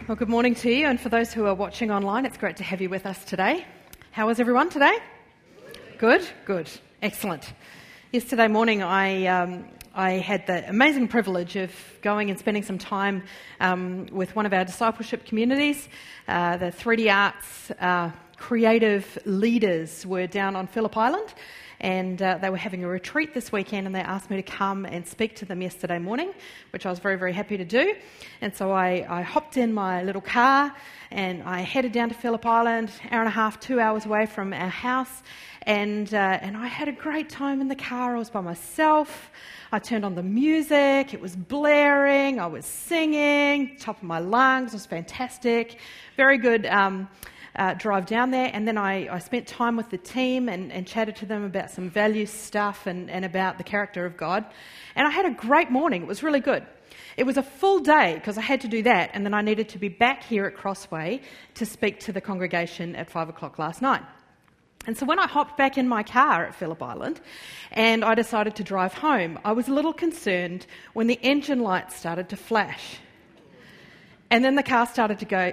Well, good morning to you, and for those who are watching online, it's great to have you with us today. How is everyone today? Good. Excellent. Yesterday morning, I had the amazing privilege of going and spending some time with one of our discipleship communities. The 3D Arts creative leaders were down on Phillip Island, and they were having a retreat this weekend, and they asked me to come and speak to them yesterday morning, which I was very, very happy to do. And so I hopped in my little car and I headed down to Phillip Island, hour and a half, 2 hours away from our house, and I had a great time in the car. I was by myself. I turned on the music. It was blaring. I was singing, top of my lungs. It was fantastic. Very good drive down there, and then I spent time with the team and chatted to them about some value stuff and about the character of God. And I had a great morning. It was really good. It was a full day because I had to do that, and then I needed to be back here at Crossway to speak to the congregation at 5 o'clock last night. And so when I hopped back in my car at Phillip Island and I decided to drive home, I was a little concerned when the engine lights started to flash. And then the car started to go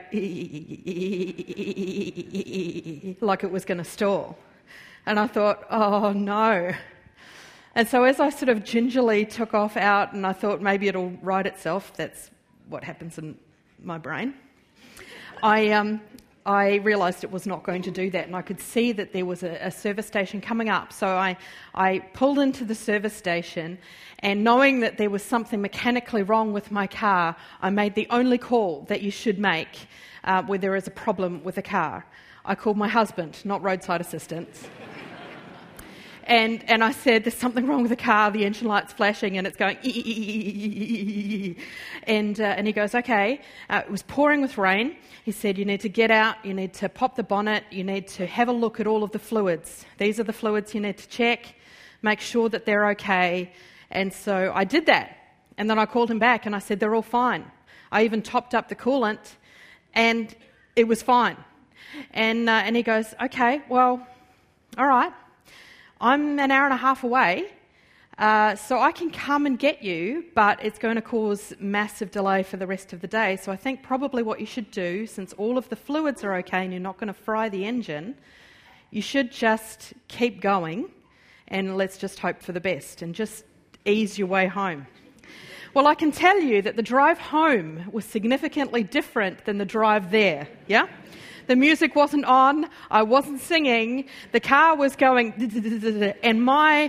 like it was going to stall. And I thought, oh no. And so as I sort of gingerly took off out, and I thought maybe it'll right itself, that's what happens in my brain, I realised it was not going to do that, and I could see that there was a service station coming up. So I pulled into the service station, and knowing that there was something mechanically wrong with my car, I made the only call that you should make where there is a problem with a car. I called my husband, not roadside assistance. And I said, there's something wrong with the car, the engine light's flashing and it's going and he goes, okay. It was pouring with rain. He said, you need to get out, you need to pop the bonnet, you need to have a look at all of the fluids. These are the fluids you need to check, make sure that they're okay. And so I did that. And then I called him back and I said, they're all fine. I even topped up the coolant and it was fine. And he goes, okay, well, all right. I'm an hour and a half away, so I can come and get you, but it's going to cause massive delay for the rest of the day. So I think probably what you should do, since all of the fluids are okay and you're not going to fry the engine, you should just keep going and let's just hope for the best and just ease your way home. Well, I can tell you that the drive home was significantly different than the drive there, yeah? The music wasn't on, I wasn't singing, the car was going, and my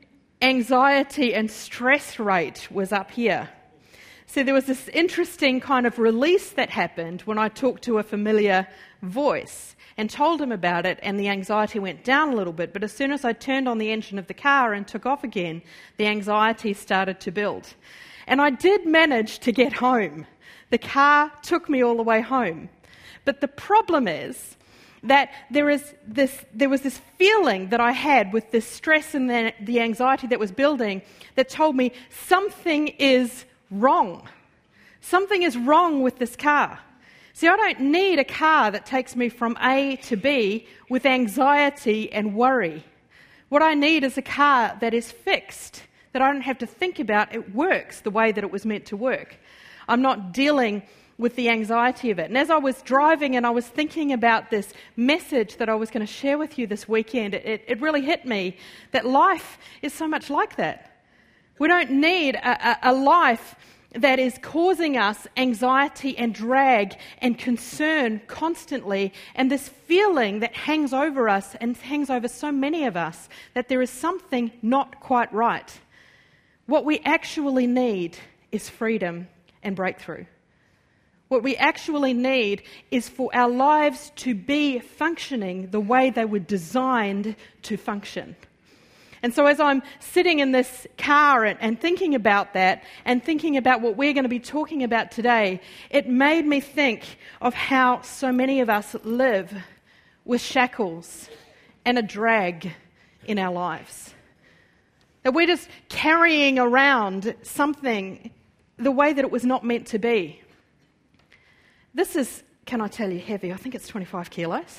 anxiety and stress rate was up here. So there was this interesting kind of release that happened when I talked to a familiar voice and told him about it, and the anxiety went down a little bit. But as soon as I turned on the engine of the car and took off again, the anxiety started to build. And I did manage to get home. The car took me all the way home. But the problem is that there was this feeling that I had with this stress and the anxiety that was building that told me something is wrong. Something is wrong with this car. See, I don't need a car that takes me from A to B with anxiety and worry. What I need is a car that is fixed, that I don't have to think about. It works the way that it was meant to work. I'm not dealing with the anxiety of it. And as I was driving and I was thinking about this message that I was going to share with you this weekend, it really hit me that life is so much like that. We don't need a life that is causing us anxiety and drag and concern constantly, and this feeling that hangs over us and hangs over so many of us that there is something not quite right. What we actually need is freedom and breakthrough. What we actually need is for our lives to be functioning the way they were designed to function. And so as I'm sitting in this car and thinking about that and thinking about what we're going to be talking about today, it made me think of how so many of us live with shackles and a drag in our lives. That we're just carrying around something the way that it was not meant to be. This is, can I tell you, heavy. I think it's 25 kilos.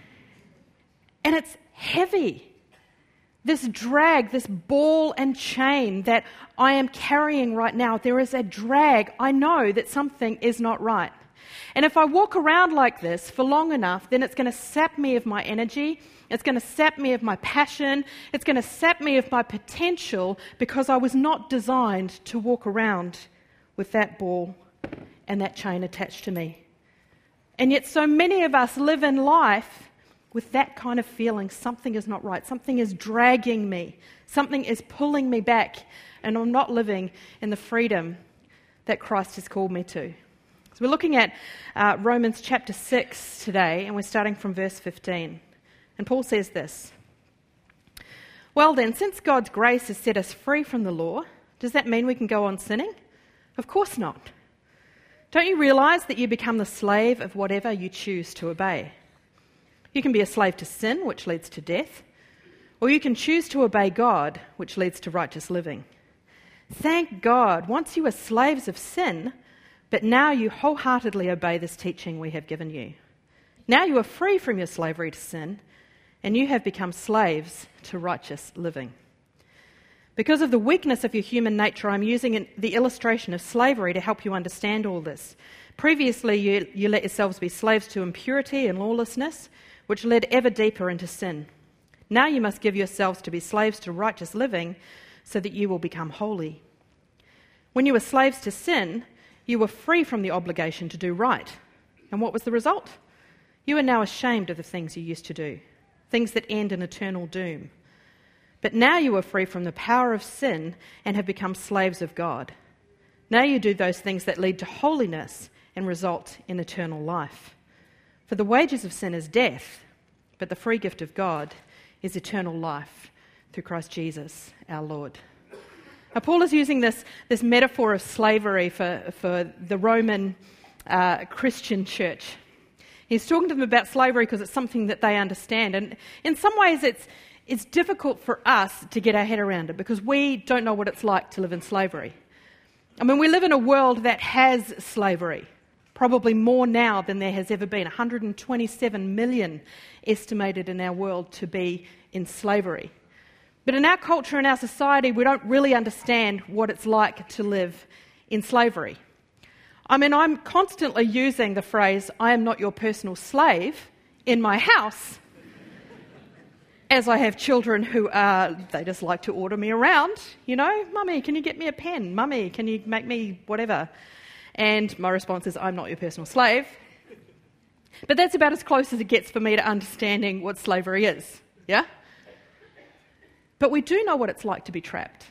And it's heavy. This drag, this ball and chain that I am carrying right now, there is a drag. I know that something is not right. And if I walk around like this for long enough, then it's going to sap me of my energy. It's going to sap me of my passion. It's going to sap me of my potential, because I was not designed to walk around with that ball and that chain attached to me. And yet so many of us live in life with that kind of feeling. Something is not right. Something is dragging me. Something is pulling me back, and I'm not living in the freedom that Christ has called me to. So we're looking at Romans chapter 6 today, and we're starting from verse 15. And Paul says this: "Well then, since God's grace has set us free from the law, does that mean we can go on sinning? Of course not. Don't you realize that you become the slave of whatever you choose to obey? You can be a slave to sin, which leads to death, or you can choose to obey God, which leads to righteous living. Thank God, once you were slaves of sin, but now you wholeheartedly obey this teaching we have given you. Now you are free from your slavery to sin, and you have become slaves to righteous living. Because of the weakness of your human nature, I'm using the illustration of slavery to help you understand all this. Previously, you let yourselves be slaves to impurity and lawlessness, which led ever deeper into sin. Now you must give yourselves to be slaves to righteous living, so that you will become holy. When you were slaves to sin, you were free from the obligation to do right. And what was the result? You are now ashamed of the things you used to do, things that end in eternal doom. But now you are free from the power of sin and have become slaves of God. Now you do those things that lead to holiness and result in eternal life. For the wages of sin is death, but the free gift of God is eternal life through Christ Jesus our Lord." Now, Paul is using this metaphor of slavery for the Roman Christian church. He's talking to them about slavery because it's something that they understand. And in some ways it's difficult for us to get our head around it, because we don't know what it's like to live in slavery. I mean, we live in a world that has slavery, probably more now than there has ever been. 127 million estimated in our world to be in slavery. But in our culture and our society, we don't really understand what it's like to live in slavery. I mean, I'm constantly using the phrase, "I am not your personal slave," in my house, as I have children who they just like to order me around. You know, "Mummy, can you get me a pen? Mummy, can you make me whatever?" And my response is, "I'm not your personal slave." But that's about as close as it gets for me to understanding what slavery is, yeah? But we do know what it's like to be trapped.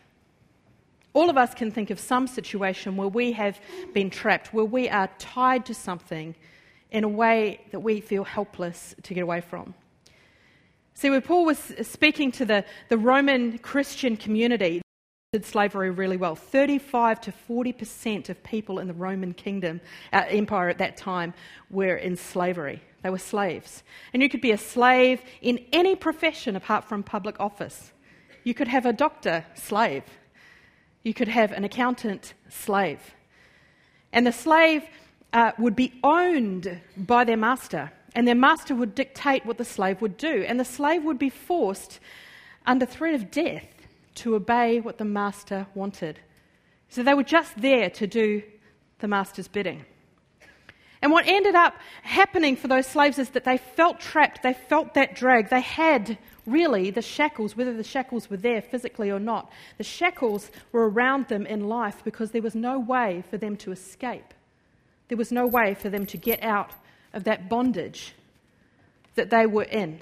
All of us can think of some situation where we have been trapped, where we are tied to something in a way that we feel helpless to get away from. See, when Paul was speaking to the Roman Christian community, they did slavery really well. 35 to 40% of people in the Roman Empire at that time were in slavery. They were slaves. And you could be a slave in any profession apart from public office. You could have a doctor, slave. You could have an accountant, slave. And the slave would be owned by their master, and their master would dictate what the slave would do. And the slave would be forced, under threat of death, to obey what the master wanted. So they were just there to do the master's bidding. And what ended up happening for those slaves is that they felt trapped, they felt that drag, they had really the shackles, whether the shackles were there physically or not. The shackles were around them in life because there was no way for them to escape. There was no way for them to get out of that bondage that they were in.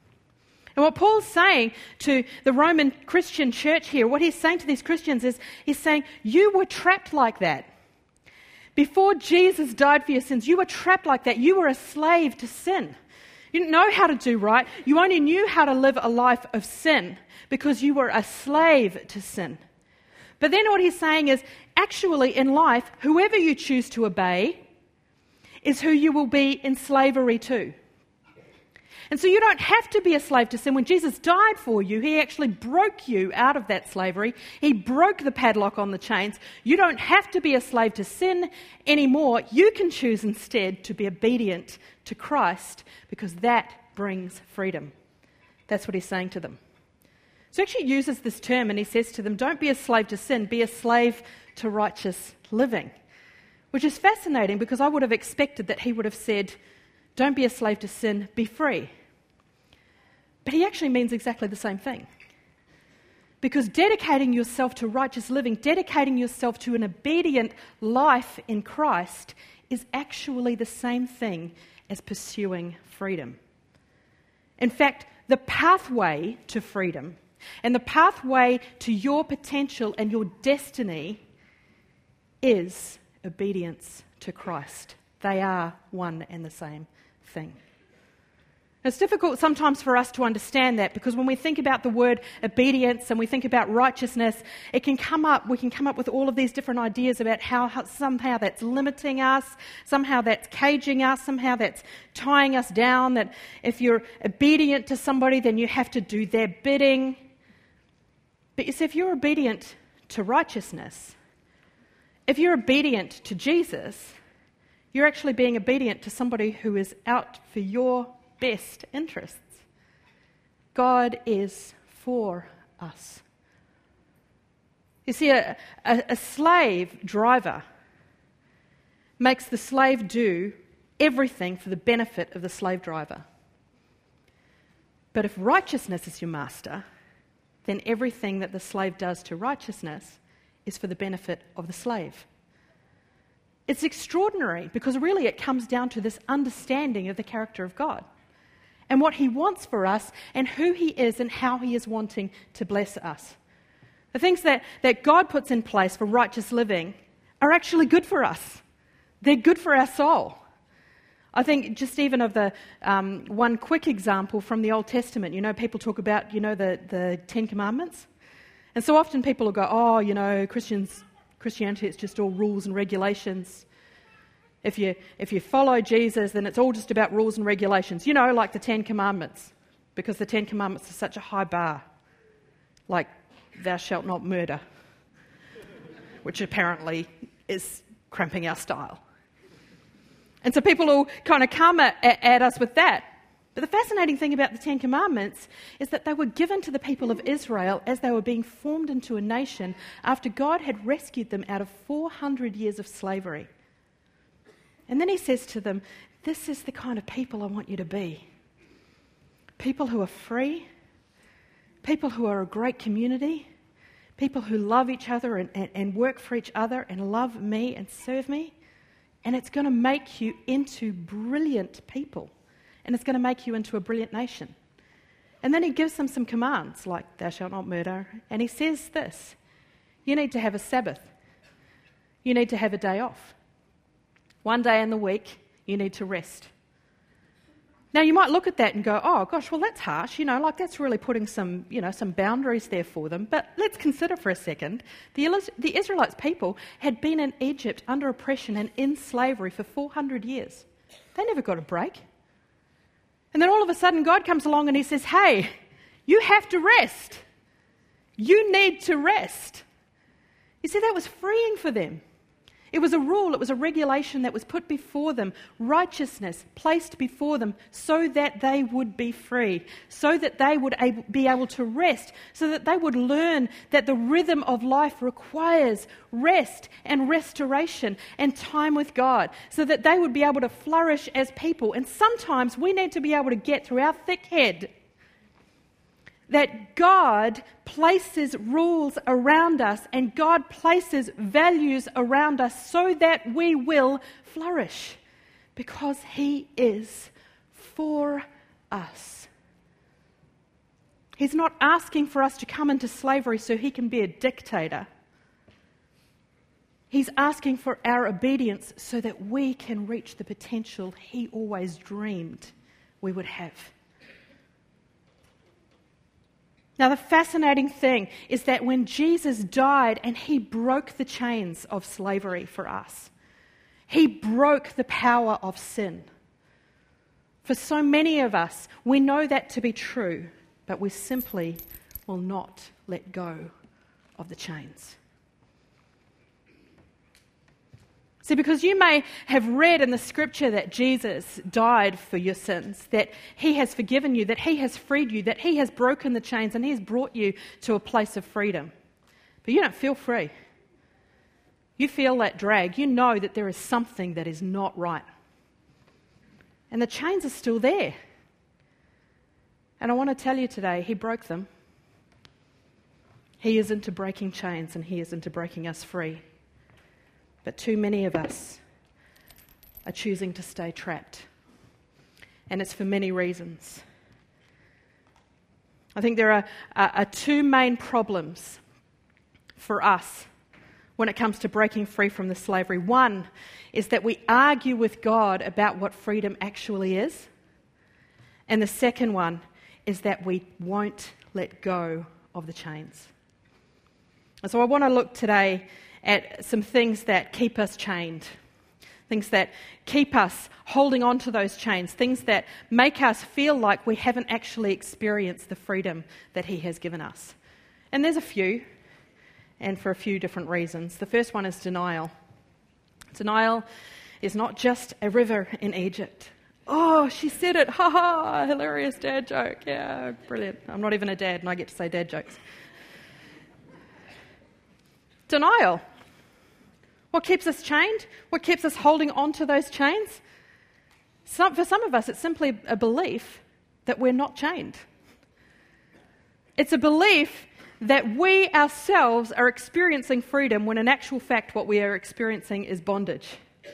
And what Paul's saying to the Roman Christian church here, what he's saying to these Christians is, he's saying, you were trapped like that. Before Jesus died for your sins, you were trapped like that. You were a slave to sin. You didn't know how to do right. You only knew how to live a life of sin because you were a slave to sin. But then what he's saying is, actually in life, whoever you choose to obey is who you will be in slavery to. And so you don't have to be a slave to sin. When Jesus died for you, he actually broke you out of that slavery. He broke the padlock on the chains. You don't have to be a slave to sin anymore. You can choose instead to be obedient to Christ because that brings freedom. That's what he's saying to them. So he actually uses this term and he says to them, don't be a slave to sin, be a slave to righteous living. which is fascinating because I would have expected that he would have said, don't be a slave to sin, be free. But he actually means exactly the same thing. Because dedicating yourself to righteous living, dedicating yourself to an obedient life in Christ is actually the same thing as pursuing freedom. In fact, the pathway to freedom and the pathway to your potential and your destiny is obedience to Christ. They are one and the same thing. It's difficult sometimes for us to understand that because when we think about the word obedience and we think about righteousness, we can come up with all of these different ideas about how somehow that's limiting us, somehow that's caging us, somehow that's tying us down, that if you're obedient to somebody then you have to do their bidding. But you see, if you're obedient to righteousness, if you're obedient to Jesus, you're actually being obedient to somebody who is out for your best interests. God is for us. You see, a slave driver makes the slave do everything for the benefit of the slave driver. But if righteousness is your master, then everything that the slave does to righteousness is for the benefit of the slave. It's extraordinary because really it comes down to this understanding of the character of God and what he wants for us and who he is and how he is wanting to bless us. The things that God puts in place for righteous living are actually good for us. They're good for our soul. I think just even of the one quick example from the Old Testament, people talk about, the Ten Commandments. And so often people will go, Christianity, it's just all rules and regulations. If you follow Jesus, then it's all just about rules and regulations, like the Ten Commandments, because the Ten Commandments are such a high bar, like thou shalt not murder, which apparently is cramping our style. And so people will kind of come at us with that. But the fascinating thing about the Ten Commandments is that they were given to the people of Israel as they were being formed into a nation after God had rescued them out of 400 years of slavery. And then he says to them, this is the kind of people I want you to be. People who are free, people who are a great community, people who love each other and work for each other and love me and serve me. And it's going to make you into brilliant people. And it's going to make you into a brilliant nation. And then he gives them some commands like thou shalt not murder. And he says this, you need to have a Sabbath. You need to have a day off. One day in the week, you need to rest. Now, you might look at that and go, oh, gosh, well, that's harsh. That's really putting some boundaries there for them. But let's consider for a second, the Israelites people had been in Egypt under oppression and in slavery for 400 years. They never got a break. And then all of a sudden, God comes along and he says, hey, you have to rest. You need to rest. You see, that was freeing for them. It was a rule, it was a regulation that was put before them, righteousness placed before them so that they would be free, so that they would be able to rest, so that they would learn that the rhythm of life requires rest and restoration and time with God, so that they would be able to flourish as people. And sometimes we need to be able to get through our thick head that God places rules around us and God places values around us so that we will flourish because he is for us. He's not asking for us to come into slavery so he can be a dictator. He's asking for our obedience so that we can reach the potential he always dreamed we would have. Now, the fascinating thing is that when Jesus died and he broke the chains of slavery for us, he broke the power of sin. For so many of us, we know that to be true, but we simply will not let go of the chains. See, because you may have read in the scripture that Jesus died for your sins, that he has forgiven you, that he has freed you, that he has broken the chains and he has brought you to a place of freedom. But you don't feel free. You feel that drag. You know that there is something that is not right. And the chains are still there. And I want to tell you today, he broke them. He is into breaking chains and he is into breaking us free. But too many of us are choosing to stay trapped. And it's for many reasons. I think there are two main problems for us when it comes to breaking free from the slavery. One is that we argue with God about what freedom actually is. And the second one is that we won't let go of the chains. And so I want to look today at some things that keep us chained, things that keep us holding on to those chains, things that make us feel like we haven't actually experienced the freedom that he has given us. And there's a few, and for a few different reasons. The first one is denial. Denial is not just a river in Egypt. Oh, she said it. Ha ha, hilarious dad joke. Yeah, brilliant. I'm not even a dad and I get to say dad jokes. Denial. What keeps us chained? What keeps us holding on to those chains? For some of us, it's simply a belief that we're not chained. It's a belief that we ourselves are experiencing freedom when in actual fact what we are experiencing is bondage.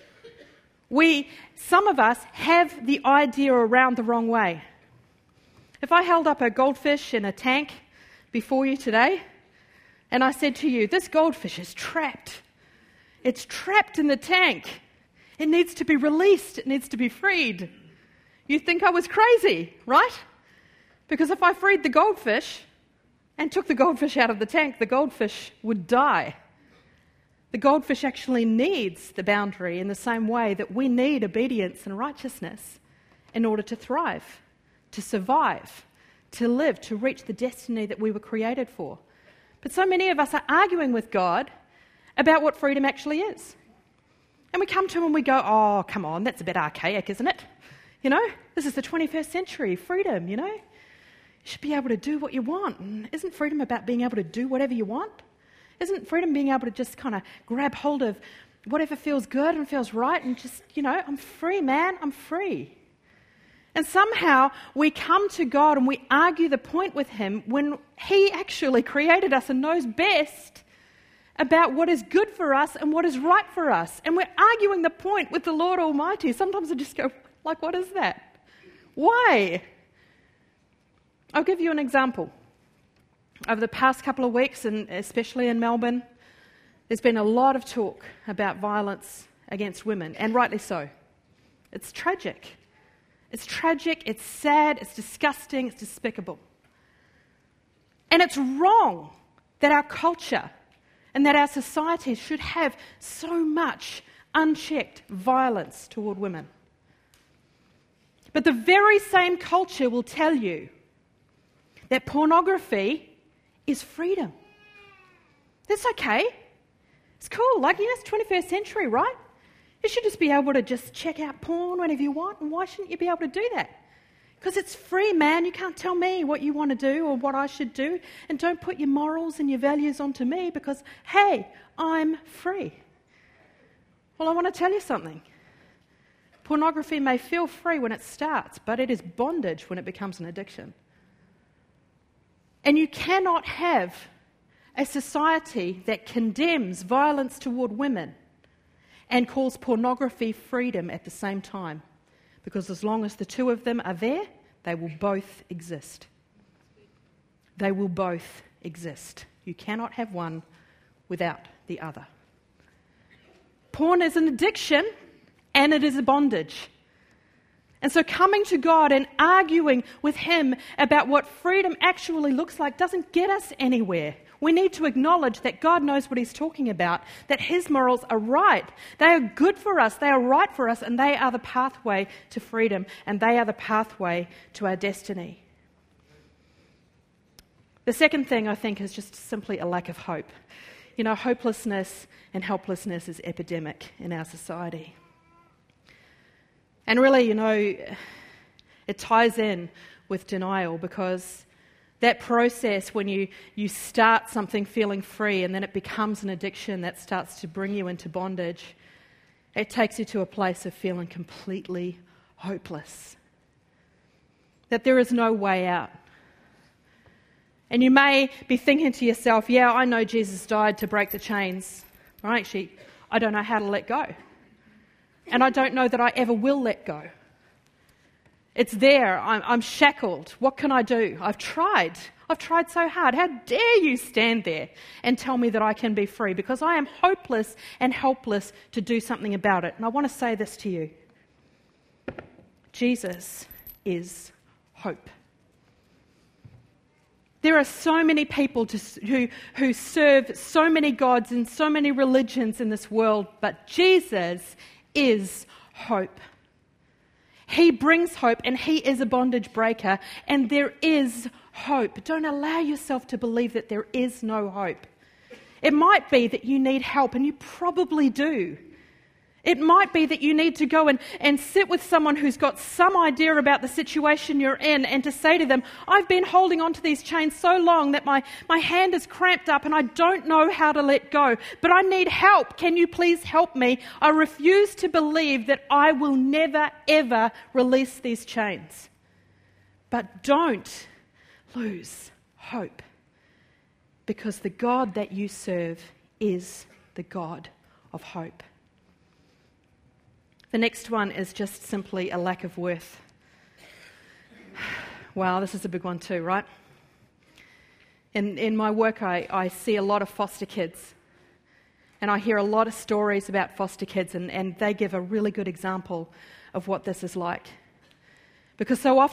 Some of us have the idea around the wrong way. If I held up a goldfish in a tank before you today, and I said to you, this goldfish is trapped. It's trapped in the tank. It needs to be released. It needs to be freed. You'd think I was crazy, right? Because if I freed the goldfish and took the goldfish out of the tank, the goldfish would die. The goldfish actually needs the boundary in the same way that we need obedience and righteousness in order to thrive, to survive, to live, to reach the destiny that we were created for. But so many of us are arguing with God about what freedom actually is. And we come to him and we go, oh, come on, that's a bit archaic, isn't it? You know, this is the 21st century, freedom, you know. You should be able to do what you want. And isn't freedom about being able to do whatever you want? Isn't freedom being able to just kind of grab hold of whatever feels good and feels right and just, you know, I'm free, man, I'm free. And somehow we come to God and we argue the point with him when he actually created us and knows best about what is good for us and what is right for us. And we're arguing the point with the Lord Almighty. Sometimes I just go, like, what is that? Why? I'll give you an example. Over the past couple of weeks, and especially in Melbourne, there's been a lot of talk about violence against women, and rightly so. It's tragic. It's tragic, it's sad, it's disgusting, it's despicable. And it's wrong that our culture and that our society should have so much unchecked violence toward women. But the very same culture will tell you that pornography is freedom. That's okay. It's cool. Like, you know, it's 21st century, right? You should just be able to just check out porn whenever you want, and why shouldn't you be able to do that? Because it's free, man. You can't tell me what you want to do or what I should do, and don't put your morals and your values onto me because, hey, I'm free. Well, I want to tell you something. Pornography may feel free when it starts, but it is bondage when it becomes an addiction. And you cannot have a society that condemns violence toward women and calls pornography freedom at the same time. Because as long as the two of them are there, they will both exist. They will both exist. You cannot have one without the other. Porn is an addiction and it is a bondage. And so coming to God and arguing with him about what freedom actually looks like doesn't get us anywhere. We need to acknowledge that God knows what he's talking about, that his morals are right. They are good for us, they are right for us, and they are the pathway to freedom, and they are the pathway to our destiny. The second thing, I think, is just simply a lack of hope. You know, hopelessness and helplessness is epidemic in our society. And really, you know, it ties in with denial because That process when you start something feeling free and then it becomes an addiction that starts to bring you into bondage, it takes you to a place of feeling completely hopeless. That there is no way out. And you may be thinking to yourself, yeah, I know Jesus died to break the chains. Well, actually, I don't know how to let go. And I don't know that I ever will let go. It's there. I'm shackled. What can I do? I've tried so hard. How dare you stand there and tell me that I can be free? Because I am hopeless and helpless to do something about it. And I want to say this to you. Jesus is hope. There are so many people who serve so many gods and so many religions in this world, but Jesus is hope. He brings hope and He is a bondage breaker, and there is hope. Don't allow yourself to believe that there is no hope. It might be that you need help, and you probably do. It might be that you need to go and sit with someone who's got some idea about the situation you're in, and to say to them, I've been holding on to these chains so long that my hand is cramped up and I don't know how to let go, but I need help. Can you please help me? I refuse to believe that I will never, ever release these chains. But don't lose hope, because the God that you serve is the God of hope. The next one is just simply a lack of worth. Wow, this is a big one too, right? In my work, I see a lot of foster kids. And I hear a lot of stories about foster kids, and they give a really good example of what this is like. Because so often